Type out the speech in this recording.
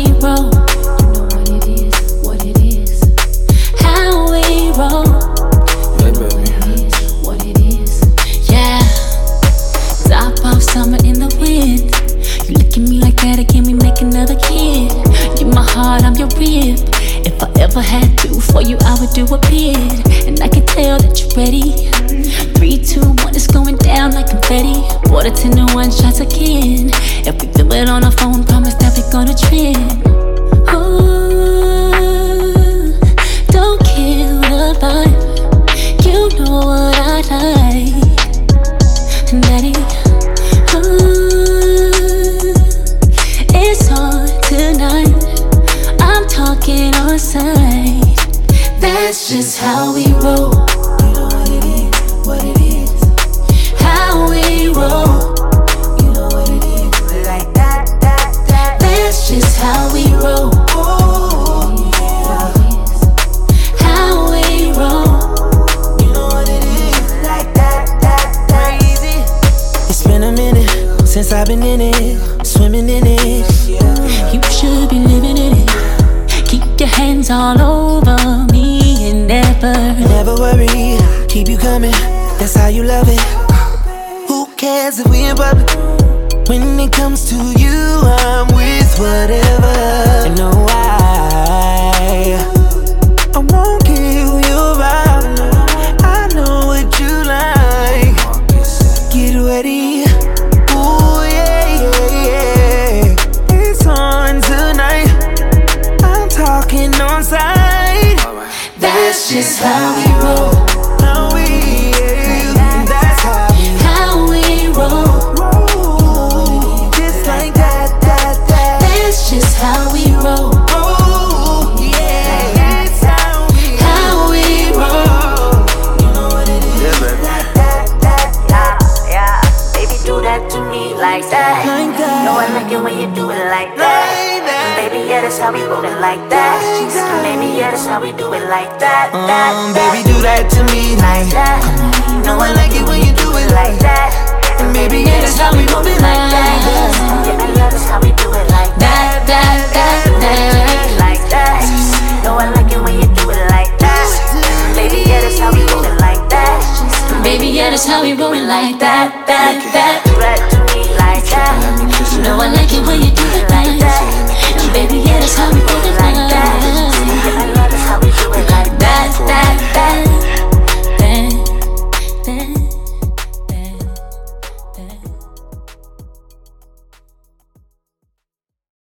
we roll. You know what it is, what it is. How we roll. You know what it is, what it is. Yeah. Top off summer in the wind. You look at me like that again, we make another kid. You're my heart, I'm your rib. If I ever had to, for you I would do a bid. And I can tell that you're ready. 3, 2, 1, it's going down like confetti. Water 10 to 1 shots again. If we feel it on the phone, promise that we're gonna trend. Ooh, don't kill the vibe. You know what I like, daddy. Ooh, it's on tonight. I'm talking on sight. That's just how we roll. What it is, how we roll. You know what it is, like that. That's just how we roll. How we roll. You know what it is, like that. Crazy. It's been a minute since I've been in it, swimming in it. You should be living in it. Keep your hands all over me and never worry, keep you coming. That's how you love it. Who cares if we in public? When it comes to you, I'm with whatever. And no, I won't kill your vibe. I know what you like. Get ready. Ooh, yeah. It's on tonight. I'm talking on sight. That's just how we roll. Like that. No, I like it when you do it like that. Baby, yeah, that's how we roll it like that. Baby, yeah, that's how we do it like that. Baby, do that to me like that. No, I like it when you do it like that. And baby, yeah, that's how we roll it like that. Baby, yeah, that's how we do it like that. Like that. No, I like it when you do it like that. Baby, yeah, that's how we roll it like that. Baby, yeah, that's how we roll it like that. Do that to me like that. No, I like it when you do it like that.